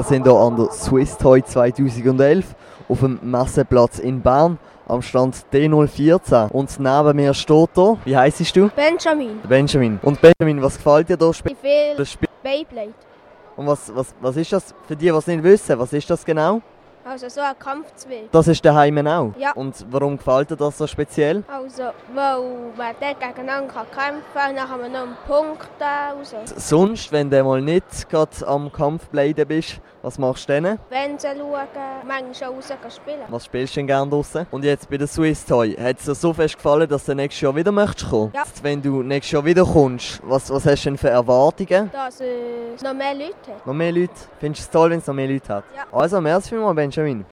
Wir sind hier an der Swiss Toy 2011 auf dem Messeplatz in Bern am Stand D014. Und neben mir steht hier, wie heisst du? Benjamin. Benjamin. Und Benjamin, was gefällt dir hier? Ich will Das Spiel. Beyblade. Und was ist das für die, die es nicht wissen? Was ist das genau? Also so ein Kampfzweig. Das ist daheim auch? Ja. Und warum gefällt dir das so speziell? Also, weil man dort gegeneinander kämpfen kann, dann kann man noch einen Punkt raus. Sonst, wenn du mal nicht gerade am Kampfbleiden bist, was machst du dann? Wenn sie schauen, manchmal schon raus spielen. Was spielst du denn gerne draussen? Und jetzt bei der Swiss Toy, hat es dir so fest gefallen, dass du nächstes Jahr wieder möchtest kommen? Ja. Jetzt, wenn du nächstes Jahr wieder kommst, was hast du denn für Erwartungen? Dass es noch mehr Leute hat. Noch mehr Leute? Findest du es toll, wenn es noch mehr Leute hat? Ja. Also, merci vielmals, Benjamin.